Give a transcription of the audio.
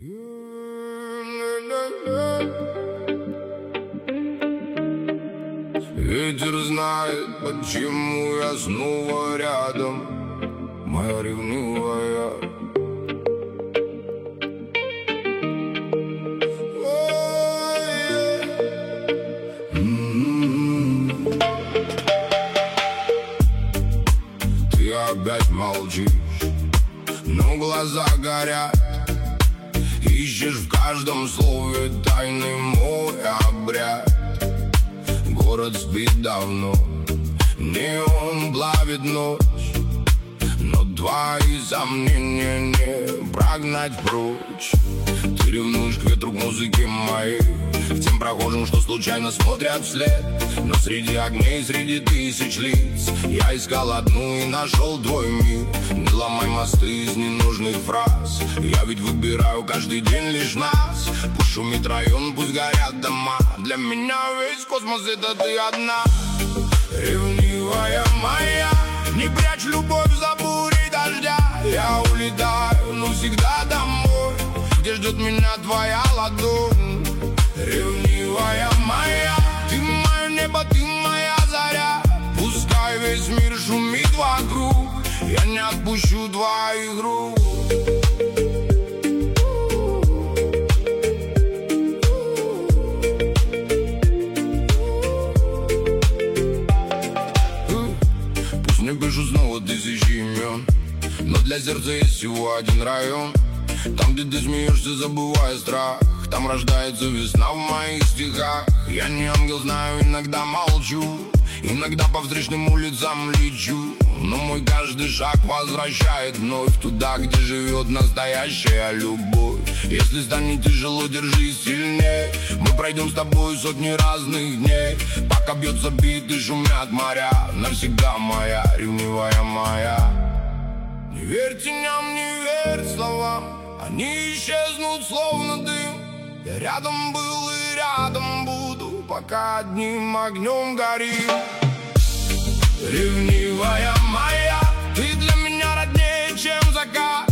Ветер знает, почему я снова рядом, моя ревнивая. Ты опять молчишь, но глаза горят. Ищешь в каждом слове тайный мой обряд. Город спит давно, неон плавит ночь, но твои сомнения не прогнать прочь. Ты ревнуешь к ветру, к музыке моей, к тем прохожим, что случайно смотрят вслед. Но среди огней, среди тысяч лиц я искал одну и нашел твой мир. Не ломай мосты из ненужных фраз, я ведь выбираю каждый день лишь нас. Пусть шумит район, пусть горят дома, для меня весь космос это ты одна. Ревнивая моя, не прячь любовь за бурей дождя. Я улетаю, но всегда домой, где ждет меня твоя ладонь. Ревнивая моя, ты мое небо, ты моя заря. Пускай весь мир шумит вокруг, я не отпущу твоих рук. Пусть мне пишут снова тысячи имен, но для сердца есть всего один район. Там, где ты смеешься, забывая страх, там рождается весна в моих стихах. Я не ангел, знаю, иногда молчу, иногда по встречным улицам лечу, но мой каждый шаг возвращает вновь туда, где живет настоящая любовь. Если станет тяжело, держись сильней, мы пройдем с тобой сотни разных дней. Пока бьется бит и шумят моря, навсегда моя, ревнивая моя. Не верь теням, не верь словам, они исчезнут словно дым. Я рядом был и рядом буду, пока одним огнем горим. Ревнивая моя, ты для меня роднее, чем закат.